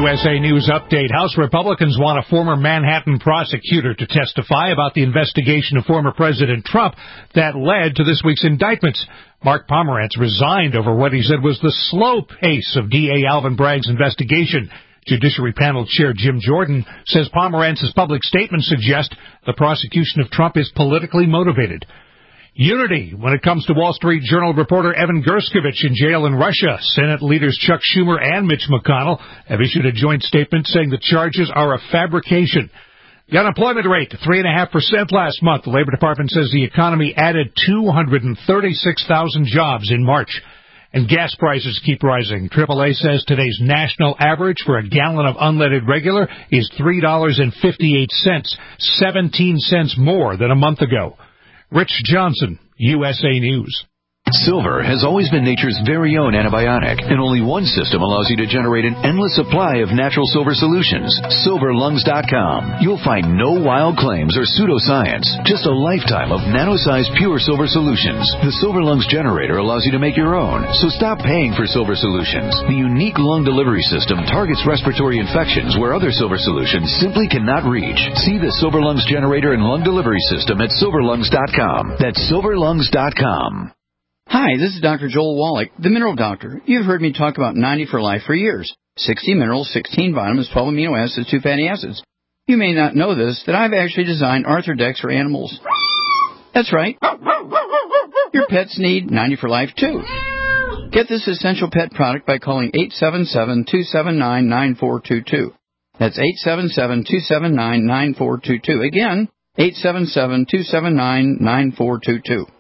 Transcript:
USA News Update. House Republicans want a former Manhattan prosecutor to testify about the investigation of former President Trump that led to this week's indictments. Mark Pomerantz resigned over what he said was the slow pace of DA Alvin Bragg's investigation. Judiciary Panel Chair Jim Jordan says Pomerantz's public statements suggest the prosecution of Trump is politically motivated. Unity when it comes to Wall Street Journal reporter Evan Gershkovich in jail in Russia. Senate leaders Chuck Schumer and Mitch McConnell have issued a joint statement saying the charges are a fabrication. The unemployment rate, 3.5% last month. The Labor Department says the economy added 236,000 jobs in March. And gas prices keep rising. AAA says today's national average for a gallon of unleaded regular is $3.58, 17 cents more than a month ago. Rich Johnson, USA News. Silver has always been nature's very own antibiotic, and only one system allows you to generate an endless supply of natural silver solutions. SilverLungs.com. You'll find no wild claims or pseudoscience, just a lifetime of nano-sized pure silver solutions. The Silver Lungs generator allows you to make your own, so stop paying for silver solutions. The unique lung delivery system targets respiratory infections where other silver solutions simply cannot reach. See the Silver Lungs generator and lung delivery system at SilverLungs.com. That's SilverLungs.com. Hi, this is Dr. Joel Wallach, the Mineral Doctor. You've heard me talk about 90 for Life for years. 60 minerals, 16 vitamins, 12 amino acids, 2 fatty acids. You may not know this, that I've actually designed Arthrodex for animals. That's right. Your pets need 90 for Life, too. Get this essential pet product by calling 877-279-9422. That's 877-279-9422. Again, 877-279-9422.